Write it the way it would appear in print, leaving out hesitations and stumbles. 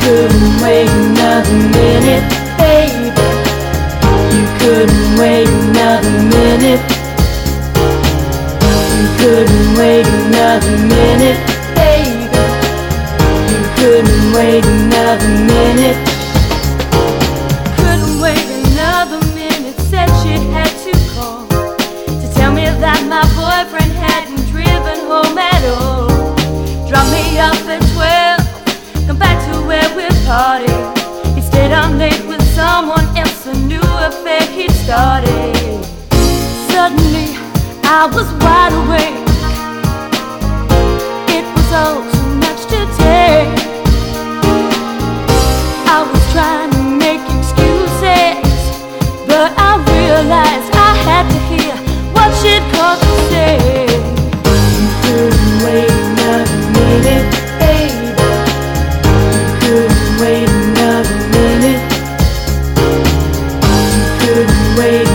couldn't wait another minute, baby. You couldn't wait another minute. You couldn't wait another minute, baby. You couldn't wait another minute. Couldn't wait another minute. Said she had to call to tell me that my boyfriend hadn't driven home at all. Drop me off at 12, come back to where we're partying. He stayed on late with someone else, a new affair he'd started. Suddenly I was wide awake. It was all too much to take. I was trying to make excuses, but I realized I had to hear what she'd called to say. You couldn't wait another minute, baby. You couldn't wait another minute. You couldn't wait